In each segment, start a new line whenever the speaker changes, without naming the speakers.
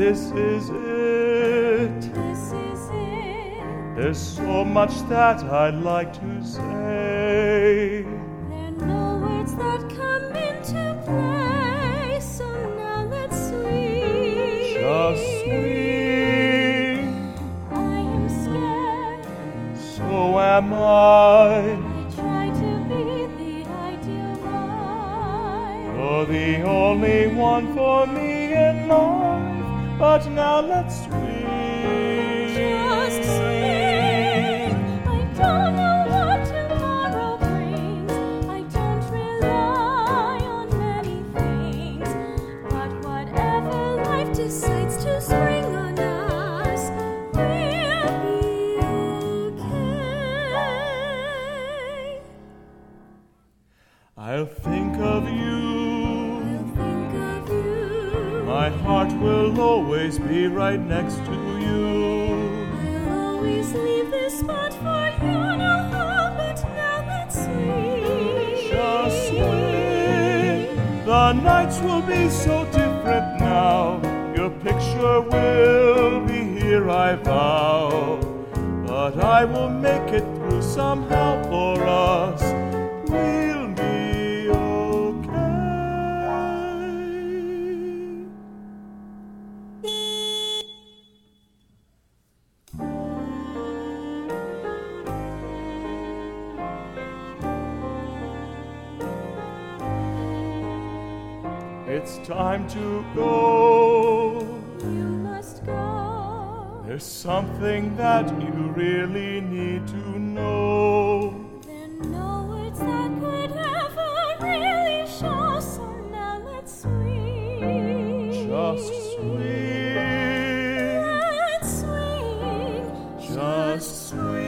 This is it.
This is it.
There's so much that I'd like to say.
There are no words that come into play, so now let's swing.
Just swing.
I am scared.
So am I.
I try to be the ideal wife.
You're the only one for me in life. But now let's swing.
Just swing. I don't know what tomorrow brings. I don't rely on many things. But whatever life decides to spring on us, we'll be okay.
I'll think of you.
I'll think of you.
My heart will always be right next to you.
I'll always leave this spot for you, no harm, but now let's swing.
Just swing. The nights will be so different now. Your picture will be here, I vow. But I will make it through somehow for us. We'll be okay. It's time to go.
You must go.
There's something that you really need to know.
There are no words that could ever really show, so now let's swing.
Just swing.
Let's swing.
Just swing.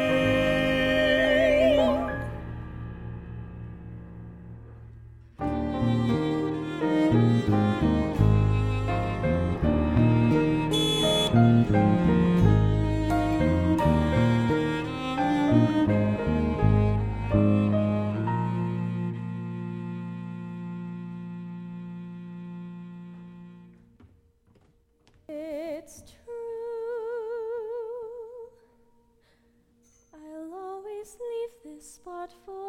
It's true. I'll always leave this spot for